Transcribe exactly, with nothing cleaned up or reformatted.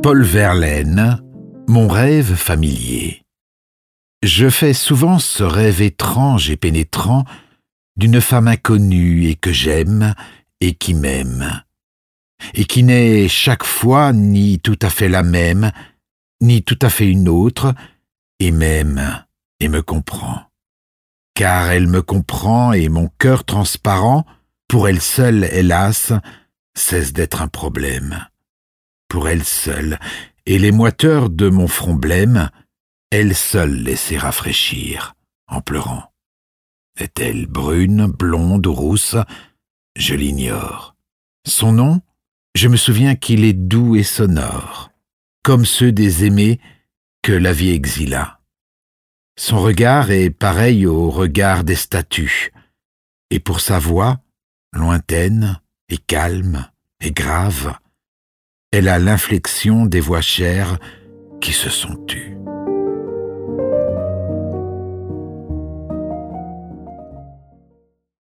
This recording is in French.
Paul Verlaine, mon rêve familier. Je fais souvent ce rêve étrange et pénétrant d'une femme inconnue et que j'aime et qui m'aime, et qui n'est chaque fois ni tout à fait la même, ni tout à fait une autre, et m'aime et me comprend. Car elle me comprend et mon cœur transparent, pour elle seule, hélas, cesse d'être un problème. Pour elle seule, et les moiteurs de mon front blême, elle seule laissait rafraîchir, en pleurant. Est-elle brune, blonde ou rousse? Je l'ignore. Son nom? Je me souviens qu'il est doux et sonore, comme ceux des aimés que la vie exila. Son regard est pareil au regard des statues, et pour sa voix, lointaine et calme et grave, elle a l'inflexion des voix chères qui se sont tues.